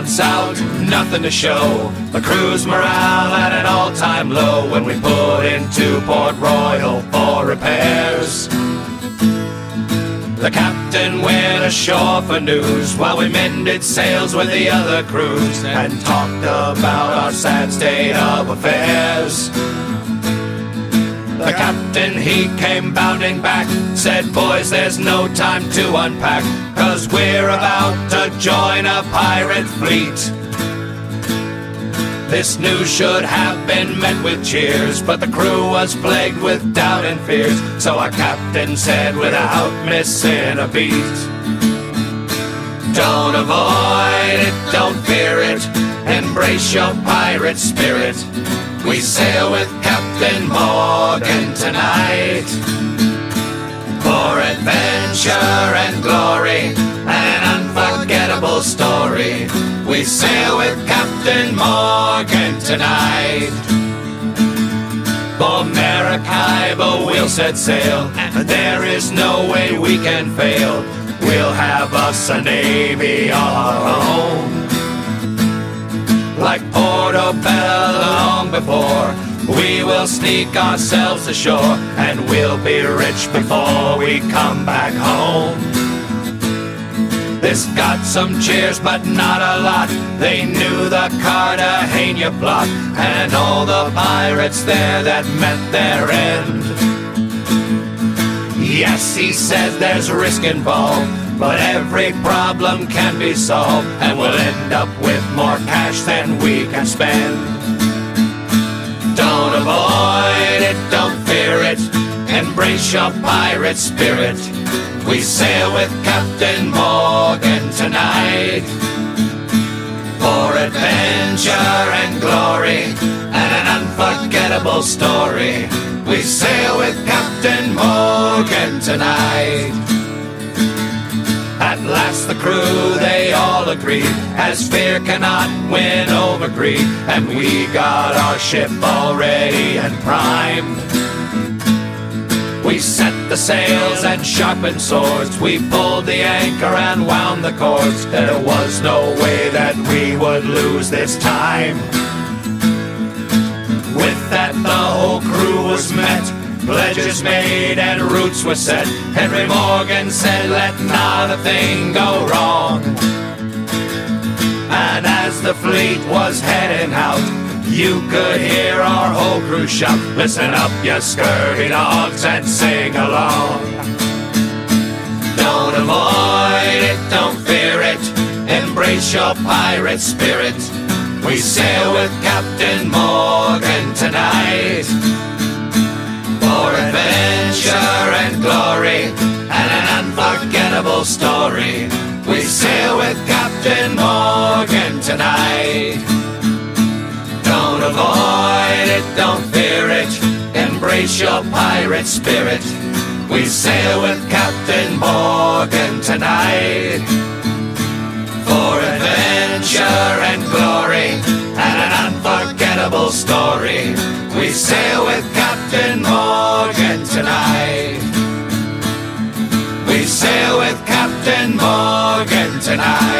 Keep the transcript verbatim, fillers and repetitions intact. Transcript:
months out, nothing to show. The crew's morale at an all-time low when we put into Port Royal for repairs. The captain went ashore for news while we mended sails with the other crews and talked about our sad state of affairs. The captain, he came bounding back, said, "Boys, there's no time to unpack, 'cause we're about to join a pirate fleet." This news should have been met with cheers, but the crew was plagued with doubt and fears. So our captain said without missing a beat, "Don't avoid it, don't fear it, embrace your pirate spirit. We sail with Captain Morgan tonight for adventure and glory and an unforgettable story. We sail with Captain Morgan tonight. For Maracaibo we'll set sail, and there is no way we can fail. We'll have us a navy of our own. Like Portobello long before, we will sneak ourselves ashore, and we'll be rich before we come back home." This got some cheers, but not a lot. They knew the Cartagena plot and all the pirates there that met their end. Yes, he says there's risk involved, but every problem can be solved, and we'll end up with more cash than we can spend. Don't avoid it, don't fear it, embrace your pirate spirit. We sail with Captain Morgan tonight for adventure and glory and an unforgettable story. We sail with Captain Morgan tonight. At last the crew, they all agreed, as fear cannot win over greed, and we got our ship all ready and primed. We set the sails and sharpened swords, we pulled the anchor and wound the cords. There was no way that we would lose this time. With that the whole crew was met, pledges made and routes were set. Henry Morgan said, "Let not a thing go wrong." And as the fleet was heading out, you could hear our whole crew shout, "Listen up, you scurvy dogs, and sing along." Don't avoid it, don't fear it, embrace your pirate spirit. We sail with Captain Morgan tonight for adventure and glory and an unforgettable story. We sail with Captain Morgan tonight. Don't avoid it, don't fear it, embrace your pirate spirit. We sail with Captain Morgan tonight for adventure and glory and an unforgettable story. We sail with Captain Morgan tonight. We sail with Captain Morgan tonight.